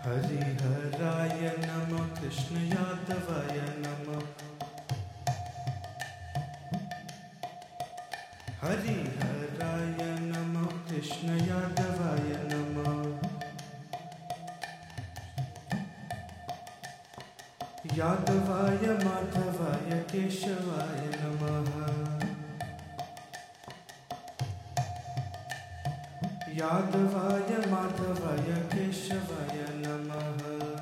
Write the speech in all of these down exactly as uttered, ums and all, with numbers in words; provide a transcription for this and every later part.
हरिहराय नमः कृष्ण यादवाय नमः। हरिहराय नमः कृष्ण यादवाय नमः। यादवाय माधवाय केशवाय नमः। यादवाय माधवाय केशवाय नमः।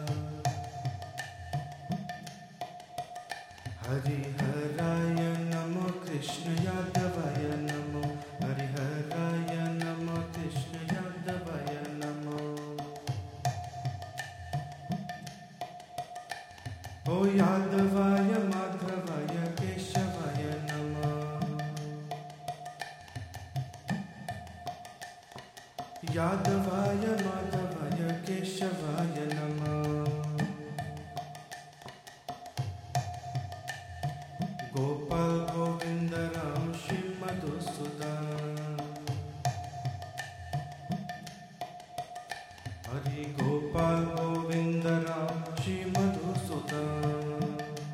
हरिहराय नमः कृष्ण यादवाय नमः। हरिहराय नमः कृष्ण यादवाय नमः। ओ यादवाय माधवाय केशवाय नमः। यादवाय माधवाय केशवाय नमः। गोपाल गोविंद राम श्री मधुसूदन। हरि गोपाल गोविंद राम श्री मधुसूदन।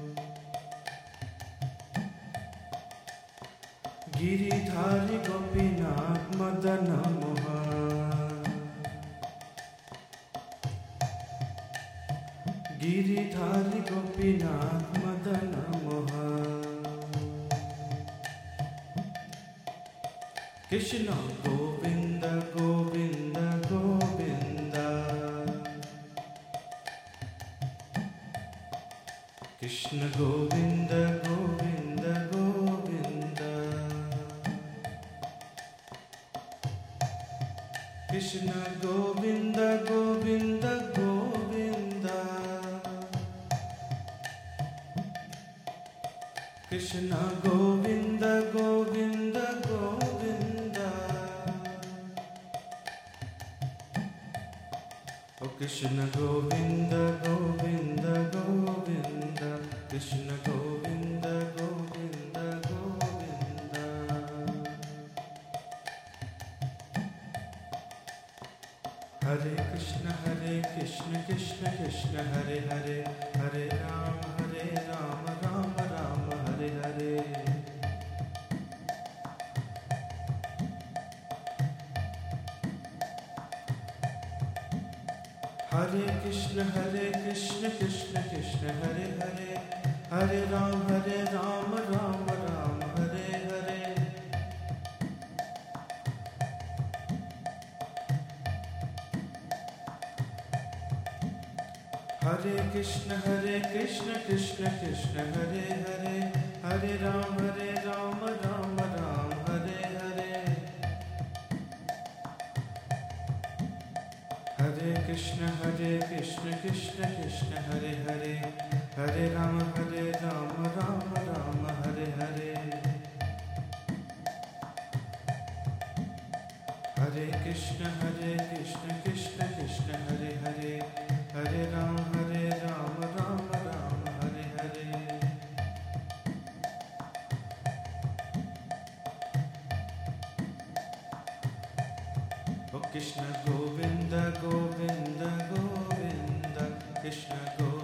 गिरिधारी गोपीनाथ मदन मोहन। गिरिधारी गोपीनाथ मदन मोहन। कृष्ण गोविंद गोविंद गोविंद। कृष्ण गोविंद गोविंद गोविंद। कृष्ण गोविंद गोविंद गोविंद। कृष्ण गोविंद गोविंद गोविंद। ओ कृष्ण गोविंद गोविंद गोविंद। कृष्ण गोविंद गोविंद गोविंद। हरे कृष्ण हरे कृष्ण कृष्ण कृष्ण हरे हरे। हरे राम हरे राम राम राम हरे हरे। हरे कृष्ण हरे कृष्ण कृष्ण कृष्ण हरे हरे। हरे राम हरे राम राम राम हरे हरे। हरे कृष्ण हरे कृष्ण कृष्ण कृष्ण हरे हरे। हरे राम हरे राम राम राम हरे हरे। हरे कृष्ण हरे कृष्ण कृष्ण कृष्ण हरे हरे। हरे राम हरे राम राम राम हरे हरे। हरे कृष्ण हरे कृष्ण कृष्ण कृष्ण हरे हरे। हरे राम हरे राम राम राम हरे हरे। ओ कृष्ण गोविंद गोविंद गोविंद। कृष्ण गोविंद